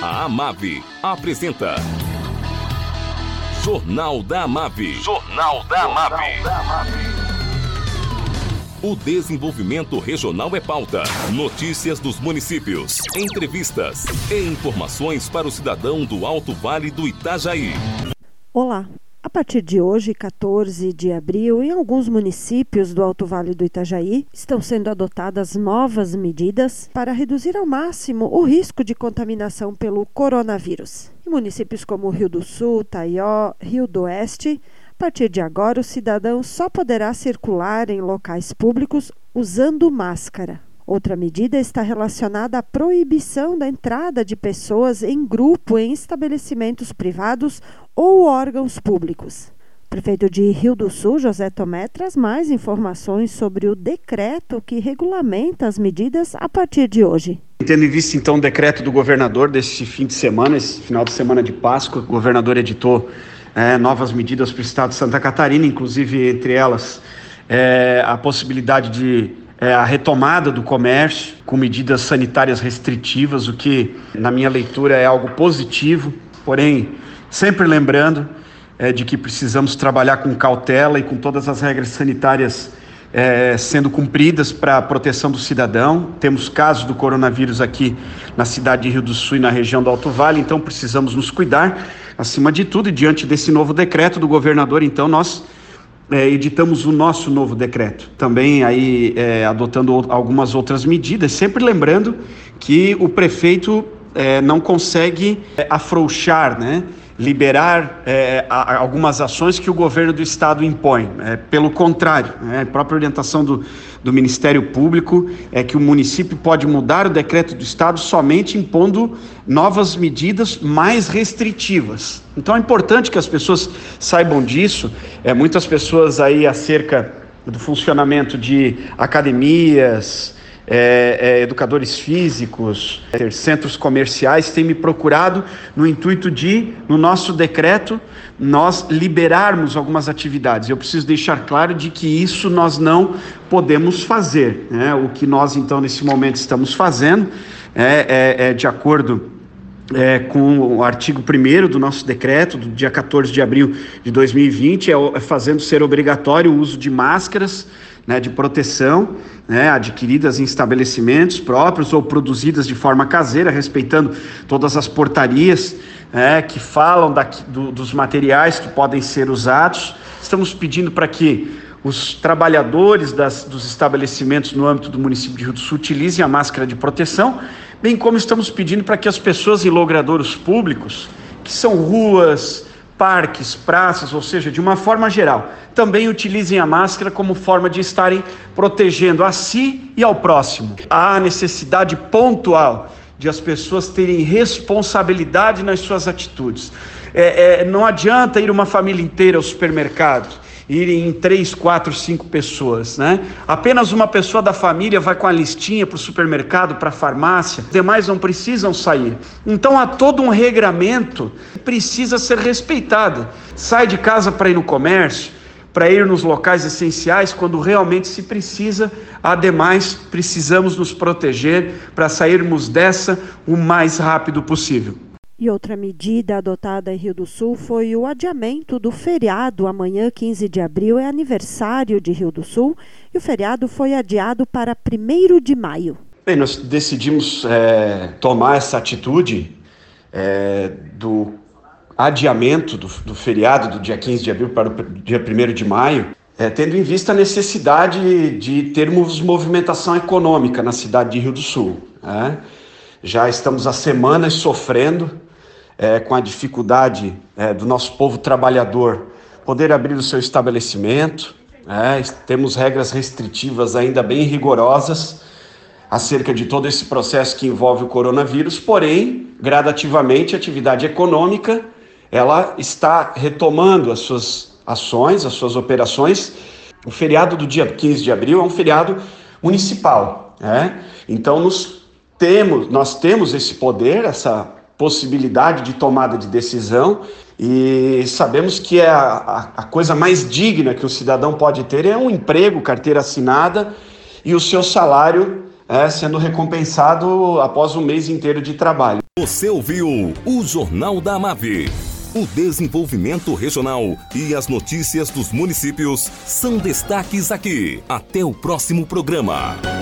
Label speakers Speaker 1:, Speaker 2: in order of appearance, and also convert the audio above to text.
Speaker 1: A Amave apresenta Jornal da Amave. Jornal da Amave. O desenvolvimento regional é pauta. Notícias dos municípios, entrevistas e informações para o cidadão do Alto Vale do Itajaí.
Speaker 2: Olá! A partir de hoje, 14 de abril, em alguns municípios do Alto Vale do Itajaí, estão sendo adotadas novas medidas para reduzir ao máximo o risco de contaminação pelo coronavírus. Em municípios como Rio do Sul, Taió, Rio do Oeste, a partir de agora o cidadão só poderá circular em locais públicos usando máscara. Outra medida está relacionada à proibição da entrada de pessoas em grupo em estabelecimentos privados ou órgãos públicos. O prefeito de Rio do Sul, José Tomé, traz mais informações sobre o decreto que regulamenta as medidas a partir de hoje.
Speaker 3: Tendo em vista, então, o decreto do governador desse fim de semana, esse final de semana de Páscoa, o governador editou novas medidas para o estado de Santa Catarina, inclusive entre elas a possibilidade de a retomada do comércio com medidas sanitárias restritivas, o que, na minha leitura, é algo positivo, porém, sempre lembrando de que precisamos trabalhar com cautela e com todas as regras sanitárias sendo cumpridas para a proteção do cidadão. Temos casos do coronavírus aqui na cidade de Rio do Sul e na região do Alto Vale, então precisamos nos cuidar, acima de tudo, e diante desse novo decreto do governador, então nós editamos o nosso novo decreto, também aí adotando algumas outras medidas, sempre lembrando que o prefeito não consegue afrouxar, liberar algumas ações que o governo do estado impõe. Pelo contrário, a própria orientação do Ministério Público é que o município pode mudar o decreto do estado somente impondo novas medidas mais restritivas. Então é importante que as pessoas saibam disso. Muitas pessoas aí acerca do funcionamento de academias, educadores físicos, centros comerciais têm me procurado no intuito de, no nosso decreto, nós liberarmos algumas atividades. Eu preciso deixar claro de que isso nós não podemos fazer. O que nós, então, nesse momento estamos fazendo de acordo com o artigo 1º do nosso decreto, do dia 14 de abril de 2020, fazendo ser obrigatório o uso de máscaras, de proteção, adquiridas em estabelecimentos próprios ou produzidas de forma caseira, respeitando todas as portarias que falam dos materiais que podem ser usados. Estamos pedindo para que os trabalhadores dos estabelecimentos no âmbito do município de Rio do Sul utilizem a máscara de proteção, bem como estamos pedindo para que as pessoas em logradouros públicos, que são ruas, parques, praças, ou seja, de uma forma geral, também utilizem a máscara como forma de estarem protegendo a si e ao próximo. Há necessidade pontual de as pessoas terem responsabilidade nas suas atitudes. Não adianta ir uma família inteira ao supermercado, irem em 3, 4, 5 pessoas, Apenas uma pessoa da família vai com a listinha para o supermercado, para a farmácia, os demais não precisam sair. Então há todo um regramento que precisa ser respeitado. Sai de casa para ir no comércio, para ir nos locais essenciais, quando realmente se precisa. Ademais, precisamos nos proteger para sairmos dessa o mais rápido possível.
Speaker 2: E outra medida adotada em Rio do Sul foi o adiamento do feriado. Amanhã, 15 de abril, é aniversário de Rio do Sul e o feriado foi adiado para 1º de maio.
Speaker 3: Bem, nós decidimos tomar essa atitude do adiamento do feriado do dia 15 de abril para o dia 1º de maio, tendo em vista a necessidade de termos movimentação econômica na cidade de Rio do Sul. Já estamos há semanas sofrendo com a dificuldade do nosso povo trabalhador poder abrir o seu estabelecimento. Temos regras restritivas ainda bem rigorosas acerca de todo esse processo que envolve o coronavírus, porém, gradativamente, a atividade econômica ela está retomando as suas ações, as suas operações. O feriado do dia 15 de abril é um feriado municipal. Então, nós temos esse poder, essa possibilidade de tomada de decisão, e sabemos que a coisa mais digna que o cidadão pode ter é um emprego, carteira assinada e o seu salário sendo recompensado após um mês inteiro de trabalho.
Speaker 1: Você ouviu o Jornal da AMAB. O desenvolvimento regional e as notícias dos municípios são destaques aqui. Até o próximo programa.